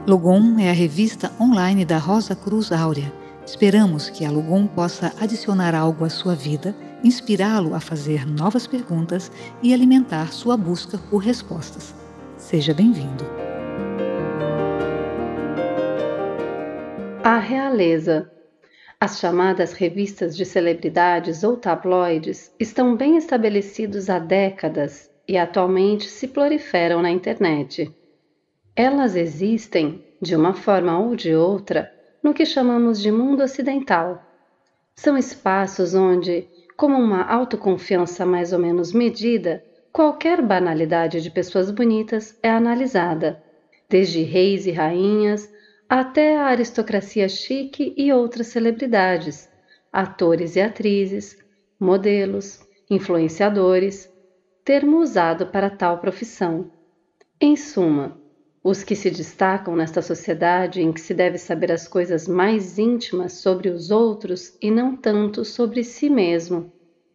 Logom é a revista online da Rosa Cruz Áurea. Esperamos que a Logom possa adicionar algo à sua vida, inspirá-lo a fazer novas perguntas e alimentar sua busca por respostas. Seja bem-vindo. A realeza. As chamadas revistas de celebridades ou tabloides estão bem estabelecidos há décadas e atualmente se proliferam na internet. Elas existem, de uma forma ou de outra, no que chamamos de mundo ocidental. São espaços onde, como uma autoconfiança mais ou menos medida, qualquer banalidade de pessoas bonitas é analisada, desde reis e rainhas até a aristocracia chique e outras celebridades, atores e atrizes, modelos, influenciadores, termo usado para tal profissão. Em suma, os que se destacam nesta sociedade em que se deve saber as coisas mais íntimas sobre os outros e não tanto sobre si mesmo.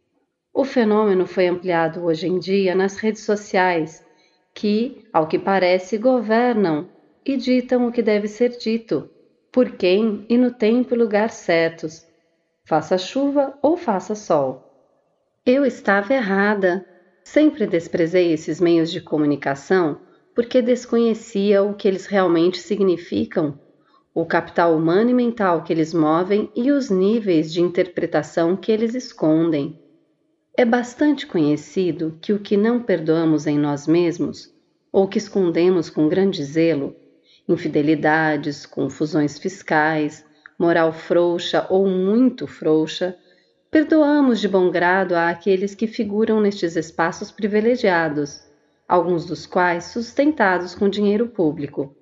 O fenômeno foi ampliado hoje em dia nas redes sociais, que, ao que parece, governam e ditam o que deve ser dito, por quem e no tempo e lugar certos, faça chuva ou faça sol. Eu estava errada. Sempre desprezei esses meios de comunicação porque desconhecia o que eles realmente significam, o capital humano e mental que eles movem e os níveis de interpretação que eles escondem. É bastante conhecido que o que não perdoamos em nós mesmos, ou que escondemos com grande zelo, infidelidades, confusões fiscais, moral frouxa ou muito frouxa, perdoamos de bom grado àqueles que figuram nestes espaços privilegiados, alguns dos quais sustentados com dinheiro público.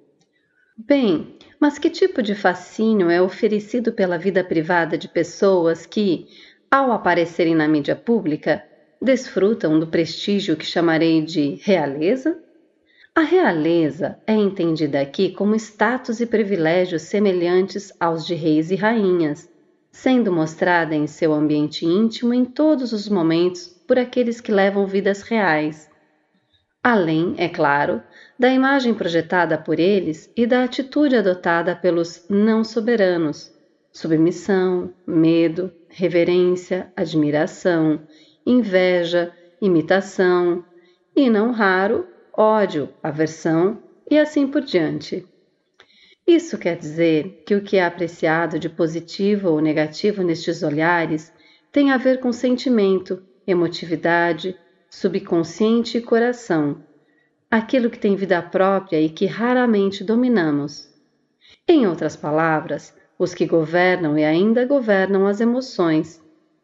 Bem, mas que tipo de fascínio é oferecido pela vida privada de pessoas que, ao aparecerem na mídia pública, desfrutam do prestígio que chamarei de realeza? A realeza é entendida aqui como status e privilégios semelhantes aos de reis e rainhas, sendo mostrada em seu ambiente íntimo em todos os momentos por aqueles que levam vidas reais. Além, é claro, da imagem projetada por eles e da atitude adotada pelos não soberanos: submissão, medo, reverência, admiração, inveja, imitação e, não raro, ódio, aversão e assim por diante. Isso quer dizer que o que é apreciado de positivo ou negativo nestes olhares tem a ver com sentimento, emotividade, subconsciente e coração, aquilo que tem vida própria e que raramente dominamos. Em outras palavras, os que governam e ainda governam as emoções.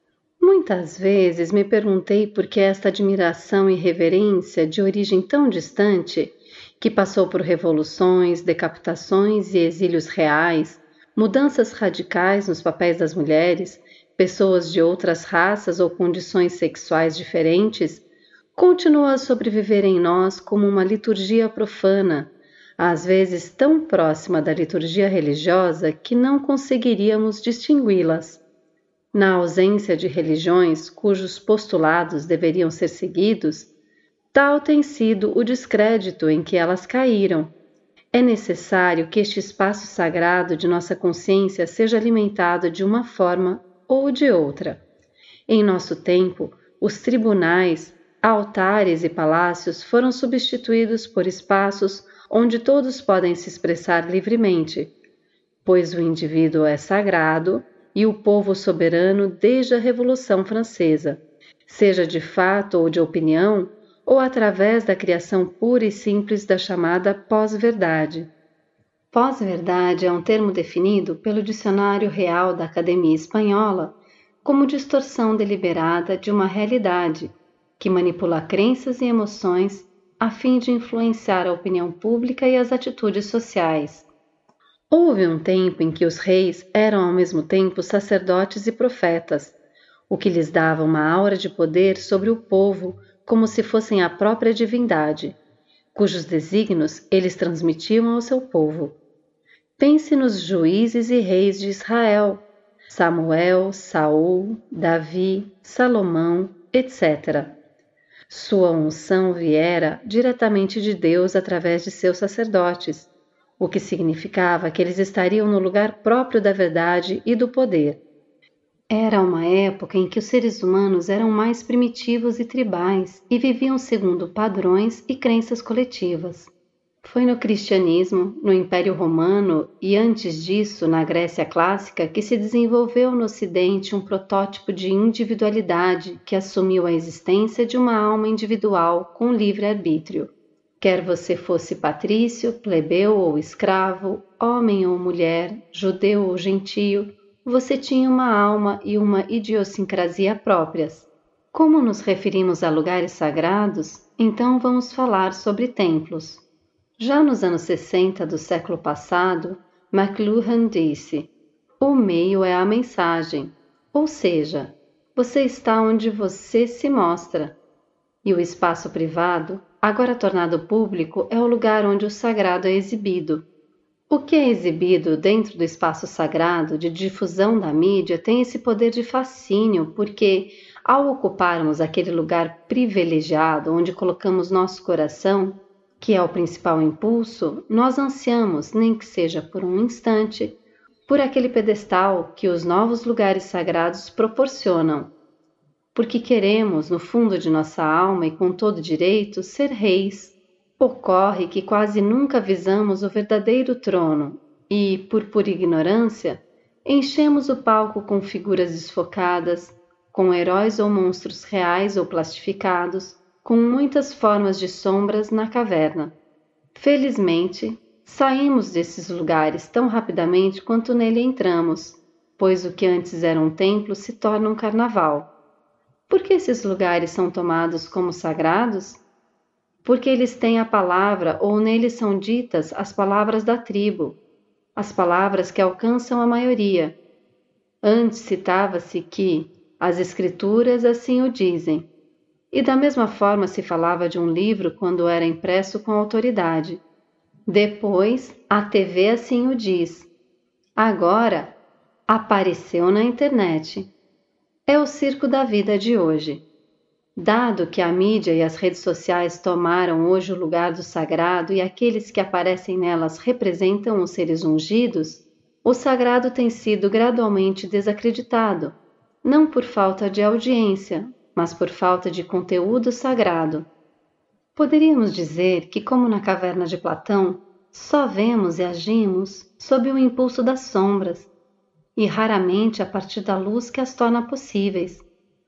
Muitas vezes me perguntei por que esta admiração e reverência de origem tão distante, que passou por revoluções, decapitações e exílios reais, mudanças radicais nos papéis das mulheres, pessoas de outras raças ou condições sexuais diferentes, continua a sobreviver em nós como uma liturgia profana, às vezes tão próxima da liturgia religiosa que não conseguiríamos distingui-las. Na ausência de religiões cujos postulados deveriam ser seguidos, tal tem sido o descrédito em que elas caíram. É necessário que este espaço sagrado de nossa consciência seja alimentado de uma forma ou de outra. Em nosso tempo, os tribunais, altares e palácios foram substituídos por espaços onde todos podem se expressar livremente, pois o indivíduo é sagrado e o povo soberano desde a Revolução Francesa, seja de fato ou de opinião, ou através da criação pura e simples da chamada pós-verdade. Pós-verdade é um termo definido pelo Dicionário Real da Academia Espanhola como distorção deliberada de uma realidade, que manipula crenças e emoções a fim de influenciar a opinião pública e as atitudes sociais. Houve um tempo em que os reis eram ao mesmo tempo sacerdotes e profetas, o que lhes dava uma aura de poder sobre o povo como se fossem a própria divindade, cujos desígnios eles transmitiam ao seu povo. Pense nos juízes e reis de Israel, Samuel, Saul, Davi, Salomão, etc. Sua unção viera diretamente de Deus através de seus sacerdotes, o que significava que eles estariam no lugar próprio da verdade e do poder. Era uma época em que os seres humanos eram mais primitivos e tribais e viviam segundo padrões e crenças coletivas. Foi no cristianismo, no Império Romano e antes disso na Grécia clássica que se desenvolveu no Ocidente um protótipo de individualidade que assumiu a existência de uma alma individual com livre-arbítrio. Quer você fosse patrício, plebeu ou escravo, homem ou mulher, judeu ou gentio, você tinha uma alma e uma idiosincrasia próprias. Como nos referimos a lugares sagrados, então vamos falar sobre templos. Já nos anos 60 do século passado, McLuhan disse: o meio é a mensagem, ou seja, você está onde você se mostra. E o espaço privado, agora tornado público, é o lugar onde o sagrado é exibido. O que é exibido dentro do espaço sagrado de difusão da mídia tem esse poder de fascínio, porque, ao ocuparmos aquele lugar privilegiado onde colocamos nosso coração, que é o principal impulso, nós ansiamos, nem que seja por um instante, por aquele pedestal que os novos lugares sagrados proporcionam. Porque queremos, no fundo de nossa alma e com todo direito, ser reis. Ocorre que quase nunca visamos o verdadeiro trono e, por pura ignorância, enchemos o palco com figuras desfocadas, com heróis ou monstros reais ou plastificados, com muitas formas de sombras na caverna. Felizmente, saímos desses lugares tão rapidamente quanto nele entramos, pois o que antes era um templo se torna um carnaval. Por que esses lugares são tomados como sagrados? Porque eles têm a palavra ou neles são ditas as palavras da tribo, as palavras que alcançam a maioria. Antes citava-se que as escrituras assim o dizem, e da mesma forma se falava de um livro quando era impresso com autoridade. Depois, a TV assim o diz. Agora, apareceu na internet. É o circo da vida de hoje. Dado que a mídia e as redes sociais tomaram hoje o lugar do sagrado e aqueles que aparecem nelas representam os seres ungidos, o sagrado tem sido gradualmente desacreditado, não por falta de audiência, mas por falta de conteúdo sagrado. Poderíamos dizer que, como na caverna de Platão, só vemos e agimos sob o impulso das sombras, e raramente a partir da luz que as torna possíveis.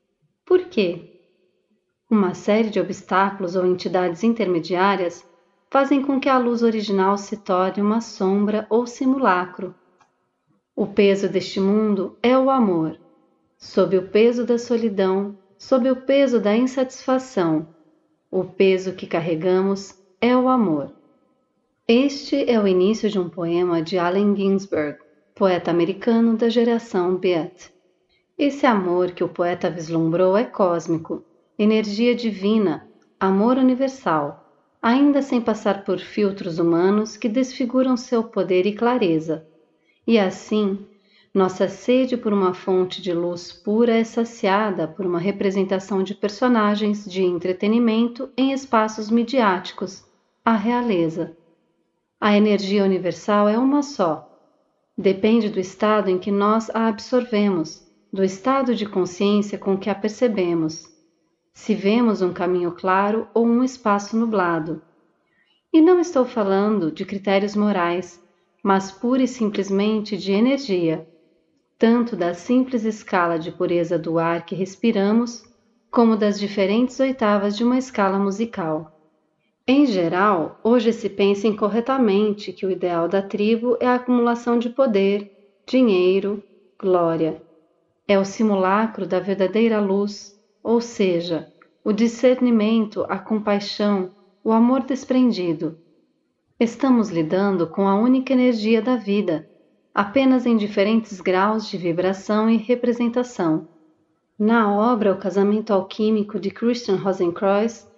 Por quê? Uma série de obstáculos ou entidades intermediárias fazem com que a luz original se torne uma sombra ou simulacro. O peso deste mundo é o amor. Sob o peso da solidão, sob o peso da insatisfação, o peso que carregamos é o amor. Este é o início de um poema de Allen Ginsberg, poeta americano da geração Beat. Esse amor que o poeta vislumbrou é cósmico, energia divina, amor universal, ainda sem passar por filtros humanos que desfiguram seu poder e clareza. E assim, nossa sede por uma fonte de luz pura é saciada por uma representação de personagens de entretenimento em espaços midiáticos, a realeza. A energia universal é uma só. Depende do estado em que nós a absorvemos, do estado de consciência com que a percebemos. Se vemos um caminho claro ou um espaço nublado. E não estou falando de critérios morais, mas pura e simplesmente de energia, tanto da simples escala de pureza do ar que respiramos, como das diferentes oitavas de uma escala musical. Em geral, hoje se pensa incorretamente que o ideal da tribo é a acumulação de poder, dinheiro, glória. É o simulacro da verdadeira luz, ou seja, o discernimento, a compaixão, o amor desprendido. Estamos lidando com a única energia da vida, apenas em diferentes graus de vibração e representação. Na obra O Casamento Alquímico de Christian Rosenkreuz,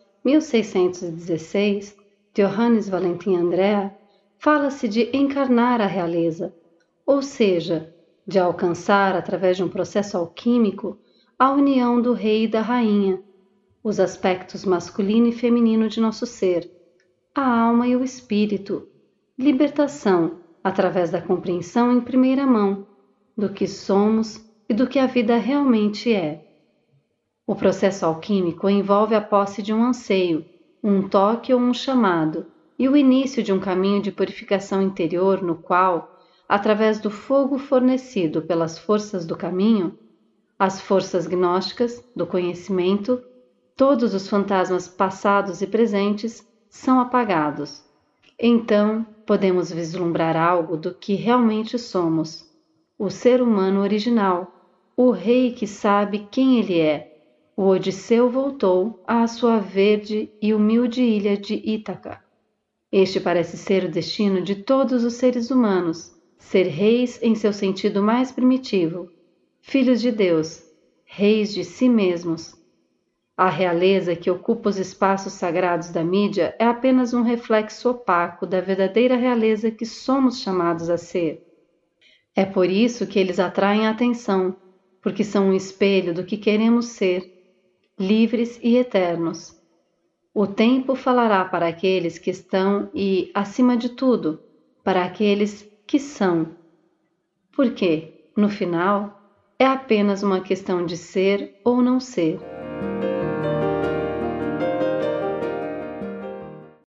1616, de Johannes Valentin Andrea, fala-se de encarnar a realeza, ou seja, de alcançar, através de um processo alquímico, a união do rei e da rainha, os aspectos masculino e feminino de nosso ser, a alma e o espírito, libertação através da compreensão em primeira mão do que somos e do que a vida realmente é. O processo alquímico envolve a posse de um anseio, um toque ou um chamado, e o início de um caminho de purificação interior no qual, através do fogo fornecido pelas forças do caminho, as forças gnósticas do conhecimento, todos os fantasmas passados e presentes são apagados. Então, podemos vislumbrar algo do que realmente somos, o ser humano original, o rei que sabe quem ele é. O Odisseu voltou à sua verde e humilde ilha de Ítaca. Este parece ser o destino de todos os seres humanos, ser reis em seu sentido mais primitivo, filhos de Deus, reis de si mesmos. A realeza que ocupa os espaços sagrados da mídia é apenas um reflexo opaco da verdadeira realeza que somos chamados a ser. É por isso que eles atraem a atenção, porque são um espelho do que queremos ser, livres e eternos. O tempo falará para aqueles que estão e, acima de tudo, para aqueles que são. Porque, no final, é apenas uma questão de ser ou não ser.